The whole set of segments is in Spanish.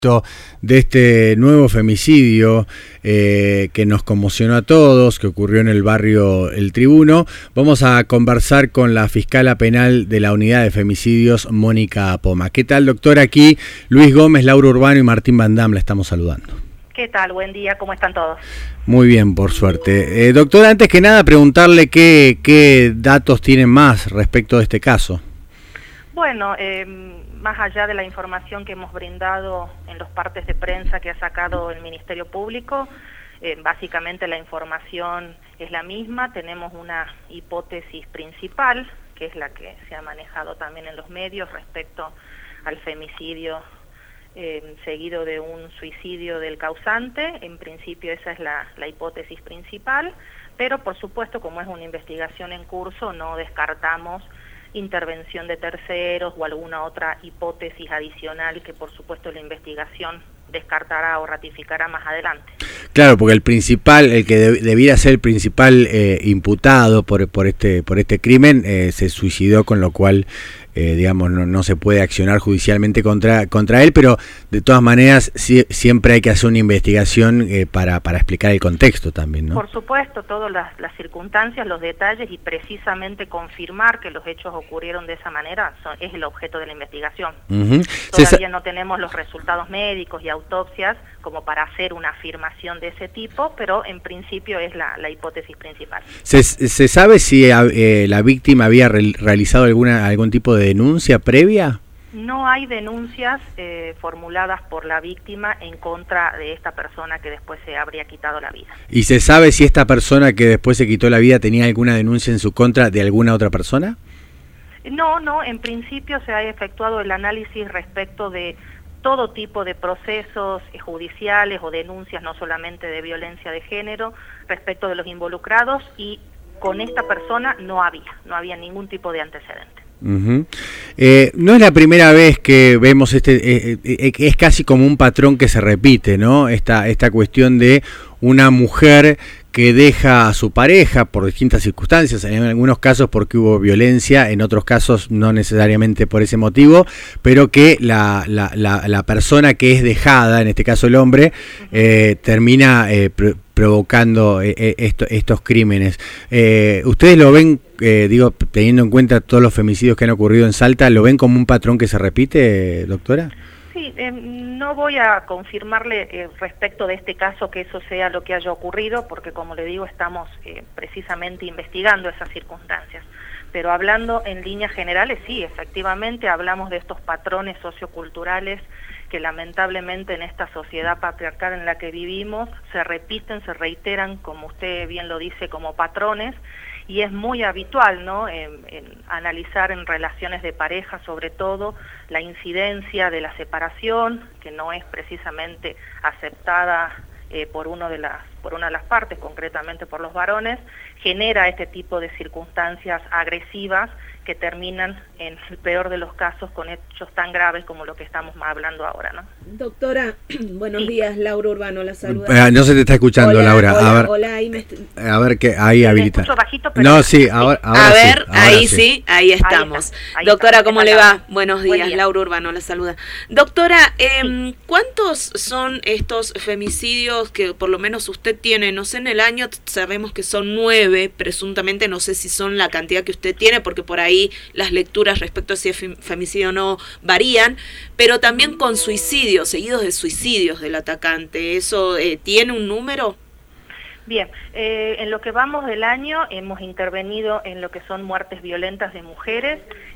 De este nuevo femicidio que nos conmocionó a todos, que ocurrió en el barrio El Tribuno. Vamos a conversar con la fiscala penal de la Unidad de Femicidios, Mónica Poma. ¿Qué tal, doctora? Aquí Luis Gómez, Laura Urbano y Martín Van Dam la estamos saludando. ¿Qué tal? Buen día, ¿cómo están todos? Muy bien, por suerte. Doctora, antes que nada, preguntarle qué datos tienen más respecto de este caso. Bueno, más allá de la información que hemos brindado en los partes de prensa que ha sacado el Ministerio Público, básicamente la información es la misma. Tenemos una hipótesis principal, que es la que se ha manejado también en los medios respecto al femicidio seguido de un suicidio del causante. En principio esa es la hipótesis principal, pero por supuesto, como es una investigación en curso, no descartamos intervención de terceros o alguna otra hipótesis adicional que por supuesto la investigación descartará o ratificará más adelante. Claro, porque el que debiera ser el principal imputado por este crimen se suicidó, con lo cual digamos no se puede accionar judicialmente contra él, pero de todas maneras siempre hay que hacer una investigación para explicar el contexto también, ¿no? Por supuesto, todas las circunstancias, los detalles y precisamente confirmar que los hechos ocurrieron de esa manera es el objeto de la investigación. Todavía no tenemos los resultados médicos y autopsias como para hacer una afirmación de ese tipo, pero en principio es la hipótesis principal. ¿Se sabe si la víctima había realizado algún tipo de denuncia previa? No hay denuncias formuladas por la víctima en contra de esta persona que después se habría quitado la vida. ¿Y se sabe si esta persona que después se quitó la vida tenía alguna denuncia en su contra de alguna otra persona? No, en principio se ha efectuado el análisis respecto de todo tipo de procesos judiciales o denuncias, no solamente de violencia de género, respecto de los involucrados, y con esta persona no había ningún tipo de antecedente. No es la primera vez que vemos es casi como un patrón que se repite, ¿no? Esta cuestión de una mujer que deja a su pareja por distintas circunstancias, en algunos casos porque hubo violencia, en otros casos no necesariamente por ese motivo, pero que la persona que es dejada, en este caso el hombre, termina provocando estos crímenes. ¿Ustedes lo ven, teniendo en cuenta todos los femicidios que han ocurrido en Salta, lo ven como un patrón que se repite, doctora? Sí, no voy a confirmarle respecto de este caso que eso sea lo que haya ocurrido, porque como le digo, estamos precisamente investigando esas circunstancias. Pero hablando en líneas generales, sí, efectivamente hablamos de estos patrones socioculturales que lamentablemente en esta sociedad patriarcal en la que vivimos se repiten, se reiteran, como usted bien lo dice, como patrones, y es muy habitual, ¿no?, en analizar en relaciones de pareja, sobre todo, la incidencia de la separación, que no es precisamente aceptada por una de las partes, concretamente por los varones, genera este tipo de circunstancias agresivas que terminan, en el peor de los casos, con hechos tan graves como lo que estamos hablando ahora, ¿no? Doctora, buenos días, Laura Urbano, la saluda. No se te está escuchando, hola, Laura. Hola, a ver que ahí habilita. Escucho bajito, pero no, sí, ahora ahí sí, ahí estamos. Ahí doctora, está, ¿cómo le va? Buenos días, Buen día. Laura Urbano, la saluda. Doctora, ¿cuántos son estos femicidios que por lo menos usted tiene? No sé, en el año sabemos que son 9, presuntamente, no sé si son la cantidad que usted tiene, porque por ahí las lecturas respecto a si es femicidio o no varían, pero también con suicidios, seguidos de suicidios del atacante. ¿Eso tiene un número? Bien, en lo que vamos del año hemos intervenido en lo que son muertes violentas de mujeres,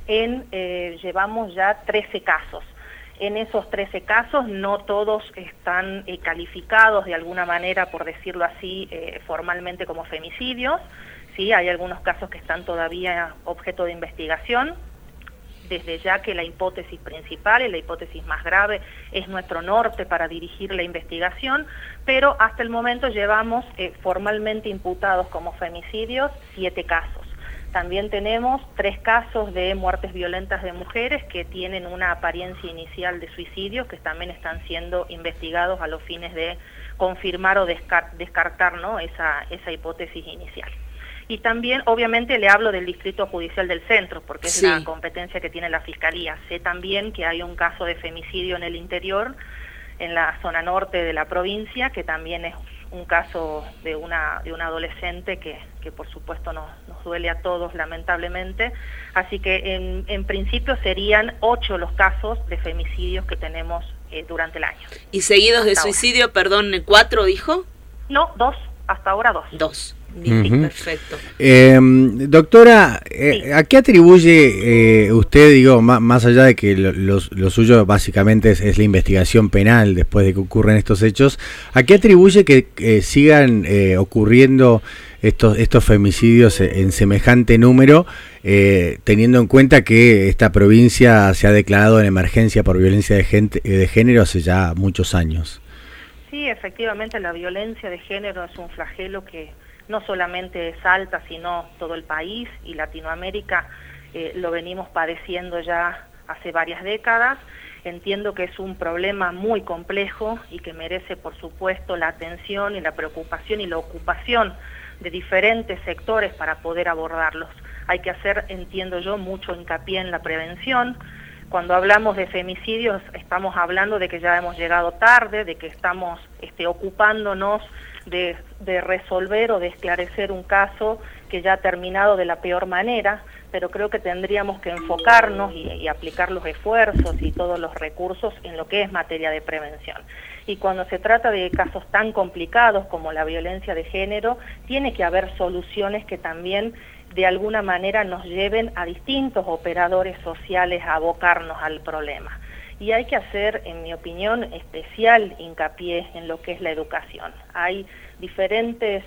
llevamos ya 13 casos. En esos 13 casos no todos están calificados de alguna manera, por decirlo así, formalmente como femicidios. Sí, hay algunos casos que están todavía objeto de investigación, desde ya que la hipótesis principal y la hipótesis más grave es nuestro norte para dirigir la investigación, pero hasta el momento llevamos formalmente imputados como femicidios 7 casos. También tenemos 3 casos de muertes violentas de mujeres que tienen una apariencia inicial de suicidio, que también están siendo investigados a los fines de confirmar o descartar, ¿no?, esa hipótesis inicial. Y también, obviamente, le hablo del Distrito Judicial del Centro, porque es la competencia que tiene la Fiscalía. Sé también que hay un caso de femicidio en el interior, en la zona norte de la provincia, que también es un caso de una adolescente que por supuesto nos duele a todos lamentablemente. Así que en principio serían 8 los casos de femicidios que tenemos durante el año. ¿Y seguidos de suicidio, perdón, 4 dijo? No, 2, hasta ahora 2. 2. Bien, perfecto. Doctora, ¿a qué atribuye usted, digo, más allá de que lo suyo básicamente es la investigación penal después de que ocurren estos hechos, ¿a qué atribuye que sigan ocurriendo estos femicidios en semejante número, teniendo en cuenta que esta provincia se ha declarado en emergencia por violencia de género hace ya muchos años? Sí, efectivamente la violencia de género es un flagelo que no solamente es Salta, sino todo el país y Latinoamérica lo venimos padeciendo ya hace varias décadas. Entiendo que es un problema muy complejo y que merece, por supuesto, la atención y la preocupación y la ocupación de diferentes sectores para poder abordarlos. Hay que hacer, entiendo yo, mucho hincapié en la prevención. Cuando hablamos de femicidios estamos hablando de que ya hemos llegado tarde, de que estamos ocupándonos de resolver o de esclarecer un caso que ya ha terminado de la peor manera, pero creo que tendríamos que enfocarnos y aplicar los esfuerzos y todos los recursos en lo que es materia de prevención. Y cuando se trata de casos tan complicados como la violencia de género, tiene que haber soluciones que también de alguna manera nos lleven a distintos operadores sociales a abocarnos al problema. Y hay que hacer, en mi opinión, especial hincapié en lo que es la educación. Hay diferentes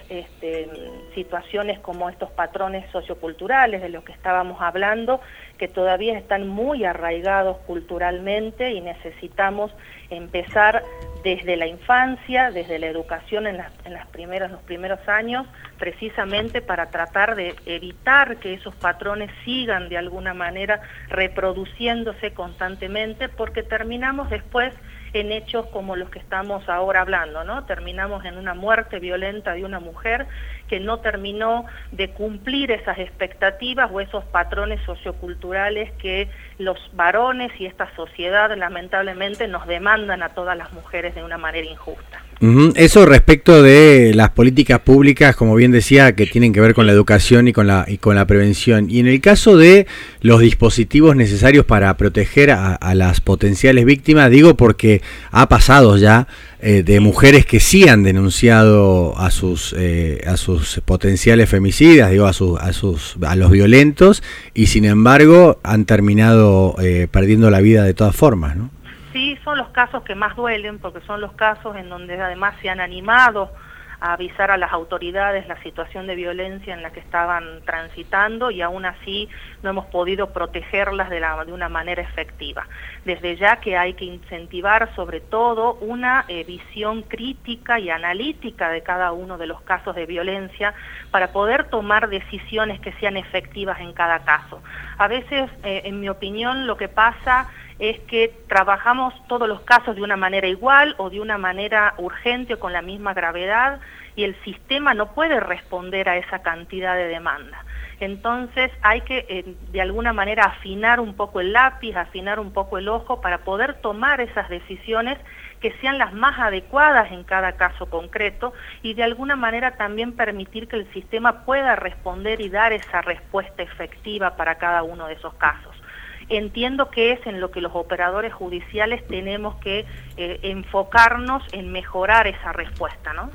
situaciones como estos patrones socioculturales de los que estábamos hablando, que todavía están muy arraigados culturalmente y necesitamos empezar desde la infancia, desde la educación en los primeros años, precisamente para tratar de evitar que esos patrones sigan de alguna manera reproduciéndose constantemente, porque terminamos después en hechos como los que estamos ahora hablando, ¿no? Terminamos en una muerte violenta de una mujer que no terminó de cumplir esas expectativas o esos patrones socioculturales que los varones y esta sociedad lamentablemente nos demandan a todas las mujeres de una manera injusta. Eso respecto de las políticas públicas, como bien decía, que tienen que ver con la educación y con la prevención. Y en el caso de los dispositivos necesarios para proteger a las potenciales víctimas, digo porque ha pasado ya de mujeres que sí han denunciado a sus potenciales femicidas, digo a los violentos, y sin embargo han terminado perdiendo la vida de todas formas, ¿no? Sí, son los casos que más duelen, porque son los casos en donde además se han animado a avisar a las autoridades la situación de violencia en la que estaban transitando, y aún así no hemos podido protegerlas de una manera efectiva. Desde ya que hay que incentivar sobre todo una visión crítica y analítica de cada uno de los casos de violencia para poder tomar decisiones que sean efectivas en cada caso. A veces, en mi opinión, lo que pasa es que trabajamos todos los casos de una manera igual o de una manera urgente o con la misma gravedad, y el sistema no puede responder a esa cantidad de demanda. Entonces hay que de alguna manera afinar un poco el lápiz, afinar un poco el ojo para poder tomar esas decisiones que sean las más adecuadas en cada caso concreto, y de alguna manera también permitir que el sistema pueda responder y dar esa respuesta efectiva para cada uno de esos casos. Entiendo que es en lo que los operadores judiciales tenemos que enfocarnos en mejorar esa respuesta, ¿no?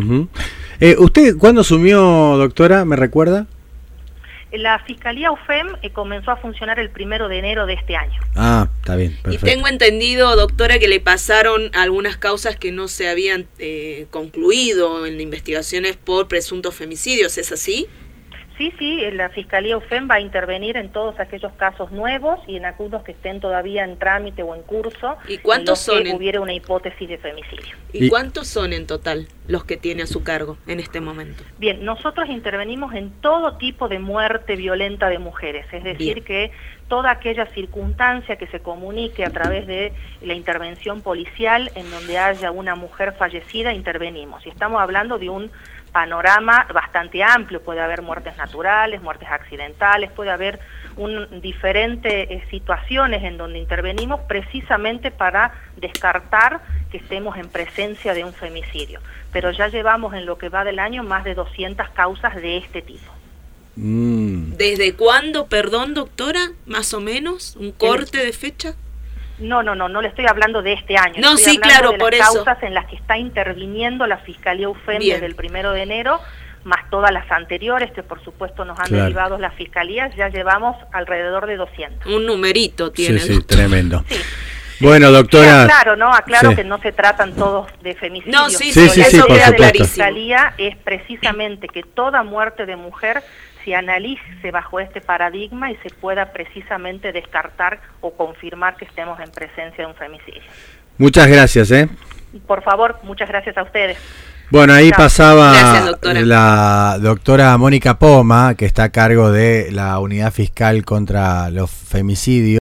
¿Usted cuándo asumió, doctora, me recuerda? La Fiscalía UFEM comenzó a funcionar el 1 de enero de este año. Ah, está bien, perfecto. Y tengo entendido, doctora, que le pasaron algunas causas que no se habían concluido en investigaciones por presuntos femicidios, ¿es así? Sí, la Fiscalía UFEM va a intervenir en todos aquellos casos nuevos y en algunos que estén todavía en trámite o en curso. ¿Y cuántos son? Que hubiera una hipótesis de femicidio. ¿Y cuántos son en total los que tiene a su cargo en este momento? Bien, nosotros intervenimos en todo tipo de muerte violenta de mujeres, es decir, que toda aquella circunstancia que se comunique a través de la intervención policial en donde haya una mujer fallecida, intervenimos. Y estamos hablando de un panorama bastante amplio. Puede haber muertes naturales, muertes accidentales, puede haber diferentes situaciones en donde intervenimos precisamente para descartar que estemos en presencia de un femicidio. Pero ya llevamos en lo que va del año más de 200 causas de este tipo. ¿Desde cuándo, perdón, doctora? ¿Más o menos? ¿Un corte de fecha? No le estoy hablando de este año. No, estoy sí, claro, de por las eso. causas en las que está interviniendo la Fiscalía UFEM Bien. desde el 1 de enero, más todas las anteriores que por supuesto nos han derivado las fiscalías, ya llevamos alrededor de 200. Un numerito tiene. Sí, tremendo. Sí. Bueno, doctora. Aclaro que no se tratan todos de femicidio. No, sí, Sí, la por idea de la supuesto. Fiscalía es precisamente que toda muerte de mujer se analice bajo este paradigma y se pueda precisamente descartar o confirmar que estemos en presencia de un femicidio. Muchas gracias, Por favor, muchas gracias a ustedes. Bueno, ahí pasaba Gracias, doctora. la doctora Mónica Poma, que está a cargo de la Unidad Fiscal contra los Femicidios.